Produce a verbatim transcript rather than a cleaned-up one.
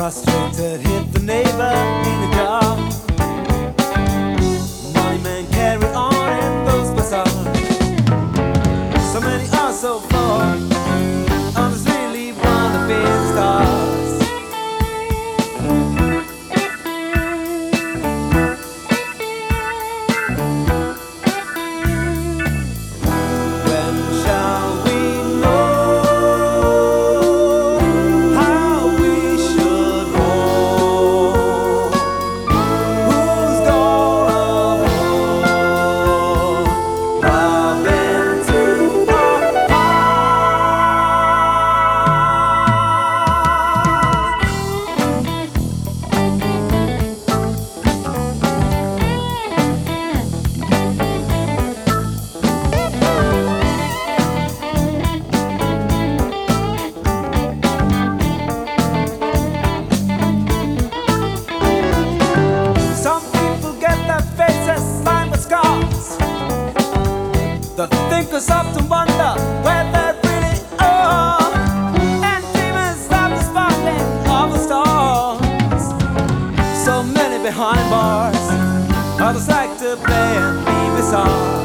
Frustrated, hit the neighbor in the car. Money man carry on and those bazaars. So many are so far. Others really wanna be stars. When shall we know how we should walk? Who's gonna hold love into our Some people get their faces lined with scars. The thinkers often wonder where they really are. And demons stop the sparkling of the stars. So many behind bars. Others like to play and be bizarre.